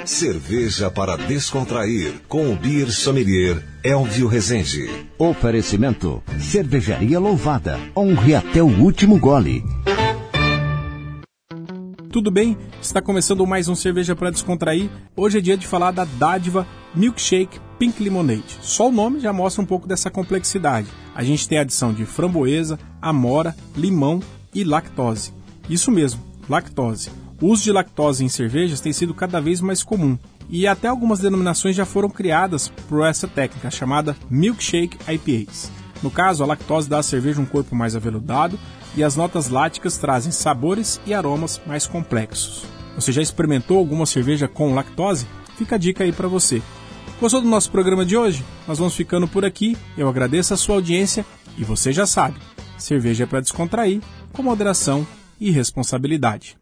Cerveja para descontrair, com o Beer Sommelier Elvio Rezende. Oferecimento: Cervejaria Louvada. Honre até o último gole. Tudo bem? Está começando mais um Cerveja para Descontrair. Hoje é dia de falar da dádiva Milkshake Pink Lemonade. Só o nome já mostra um pouco dessa complexidade. A gente tem a adição de framboesa, amora, limão e lactose. Isso mesmo, lactose. O uso de lactose em cervejas tem sido cada vez mais comum. E até algumas denominações já foram criadas por essa técnica, chamada Milkshake IPAs. No caso, a lactose dá à cerveja um corpo mais aveludado e as notas láticas trazem sabores e aromas mais complexos. Você já experimentou alguma cerveja com lactose? Fica a dica aí para você. Gostou do nosso programa de hoje? Nós vamos ficando por aqui. Eu agradeço a sua audiência e você já sabe, cerveja é para descontrair, com moderação e responsabilidade.